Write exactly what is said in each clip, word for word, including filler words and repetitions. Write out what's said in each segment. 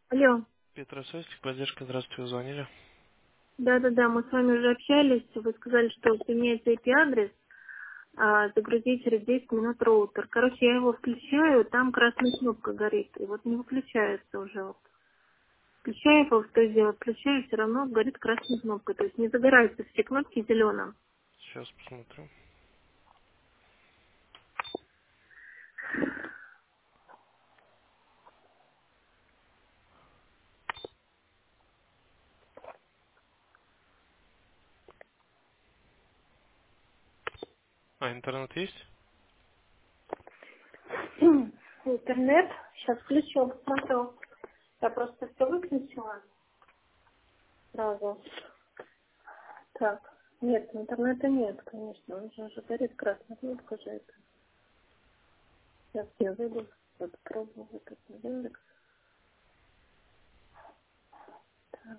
Алло. Петросостик, поддержка, здравствуйте, вы звонили. Да-да-да, мы с вами уже общались. Вы сказали, что поменяется I P-адрес, а загрузить через десять минут роутер. Короче, я его включаю, там красная кнопка горит. И вот не выключается уже. Вот. Включаю его, что сделать? Включаю, все равно горит красная кнопка. То есть не загораются все кнопки зеленым. Сейчас посмотрю. А, интернет есть? Интернет. Сейчас включу, посмотрю. Я просто все выключила сразу. Так. Нет, интернета нет, конечно. Он же уже горит красная кнопка же это. Сейчас я зайду, попробую вот этот Яндекс. Так.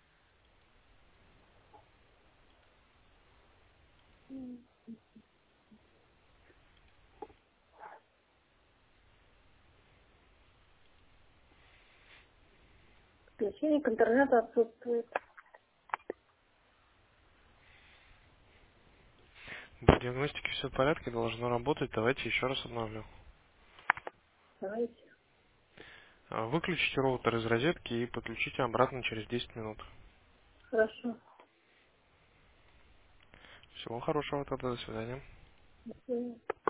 Включение к интернету отсутствует. По диагностике все в порядке, должно работать. Давайте еще раз обновлю. Давайте. А, Выключите роутер из розетки и подключите обратно через десять минут. Хорошо. Всего хорошего тогда, до свидания. До свидания.